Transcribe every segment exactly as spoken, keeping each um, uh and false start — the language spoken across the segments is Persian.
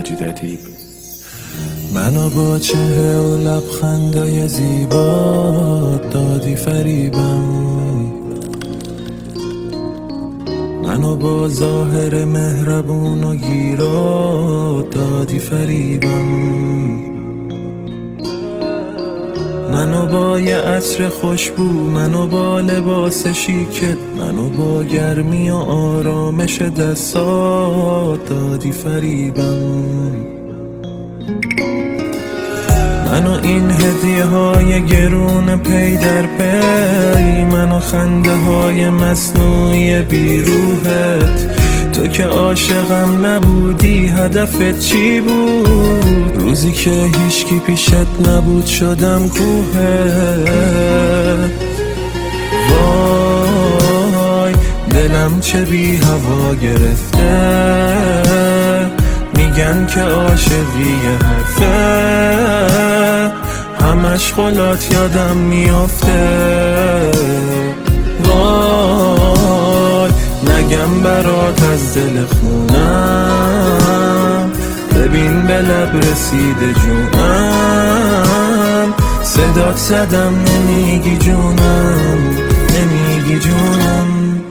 مجید عتیب. منو با چهره و لبخندای زیبا دادی فریبم، منو با ظاهر مهربون و گیرا دادی فریبم، منو با یه عطر خوشبو، منو با لباس شیکت، منو با گرمی و آرامش دستات دادی فریبم، منو این هدیه های گرون پی در پی، منو خنده های مصنوعی بیروحت. تو که عاشقم نبودی هدفت چی بود؟ روزی که هیچکی پیشت نبود شدم کوهت. وای دلم چه بی هوا گرفته، میگن که عاشقی حرفه، همش خلات یادم میافته. وای نگم برات از دل خونم، ببین به لب رسیده جونم، صدات زدم نمیگی جونم، نمیگی جونم.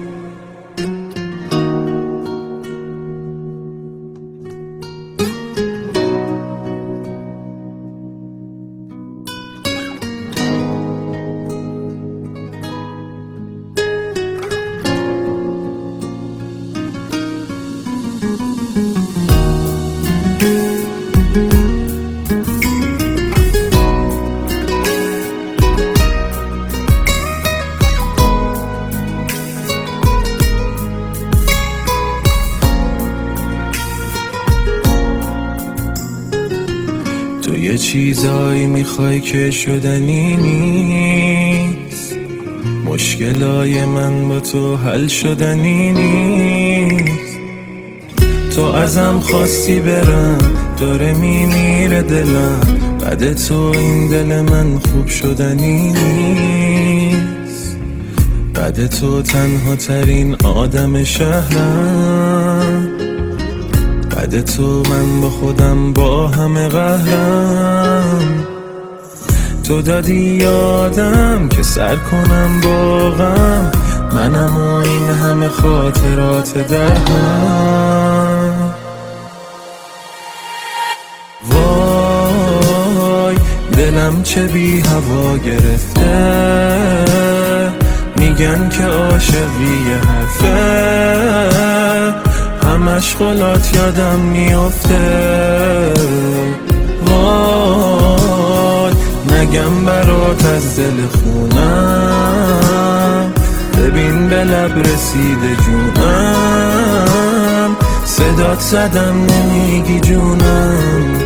تو یه چیزایی میخوای که شدنی نیست، مشکلای من با تو حل شدنی نیست. تو ازم خواستی برم، داره میمیره دلم، بعد تو این دل من خوب شدنی نیست. بعد تو تنها ترین آدم شهرم، بعد تو من با خودم با همه قهرم. تو دادی یادم که سر کنم با غم، منم و این همه خاطرات در هم. وای دلم چه بی هوا گرفته، میگن که عاشقی حرفه، همش خلات یادم میافته. وای نگم برات از دل خونم، ببین به لب رسیده جونم، صدات زدم نمیگی جونم.